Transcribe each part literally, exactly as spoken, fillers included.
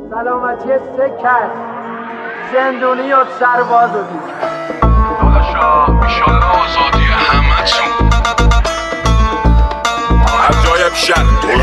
سلامتی سه کس زندونی و سرباز و دید داداشا ایشالله آزادی همه تون عجایب شد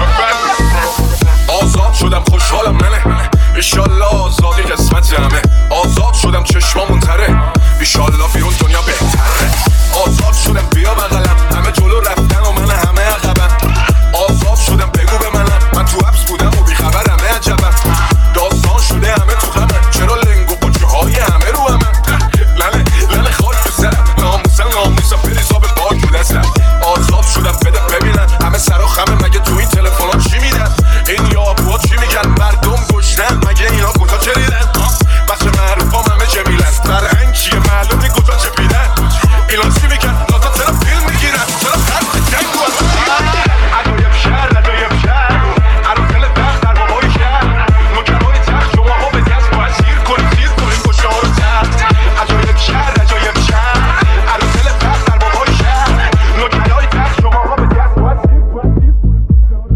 آزاد شدم خوشحالم ننه ایشالله آزادی قسمت همه آزاد شدم چشمامون تره ایشالله بیرون دنیا بهتره آزاد شدم بیا بغلم همه جلو رفتن و من همه عقبم آزاد شدم بگو به منم من تو حبس بودم و بیخبر همه عجبم داستان شده همه تو غمم چرا لنگ و بچه های همه رو همم لنه لنه خاک تو سرم ناموسم ناموسم بریزا به پاک رو دستم آزاد شدم بده ببینن همه سرا خمه مگه تو این تلفن ها چی میدن این یابوها چی میگن مردم گشنن مگه اینا کجا چریدن بچه معروف هم همه جمیلن فرهنگ چیه معلومی کجا چه بیدن اینا چی میگن نازا چرا فیلم میگیرن چرا خرد جنگ رو عجایب شهر عجایب شهر عروسل تخت در بابای شهر نوکرهای تخت شما ها به دست باید سیر کنیم سیر کنیم کشه ها رو تخت عجایب شهر عجایب شهر عروسل تخت در بابای شهر نوکرهای تخت شما ها به دست باید سیر کنیم سیر کنیم کشه ها رو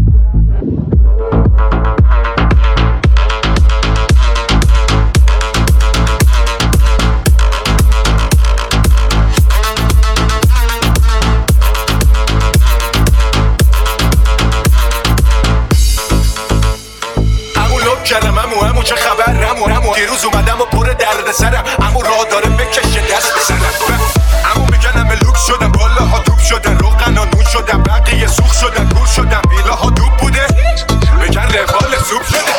کردم امو امو چه خبر امو امو دیروز اومدم و پر درد سرم امو راه داره بکشه دست به سرم امو میگن همه لوک شدم بالا ها دوب شدن روغن ها نون شدن بقیه سوخ شدن گور شدن بیلا ها دوب بوده میگن روال سوپ شده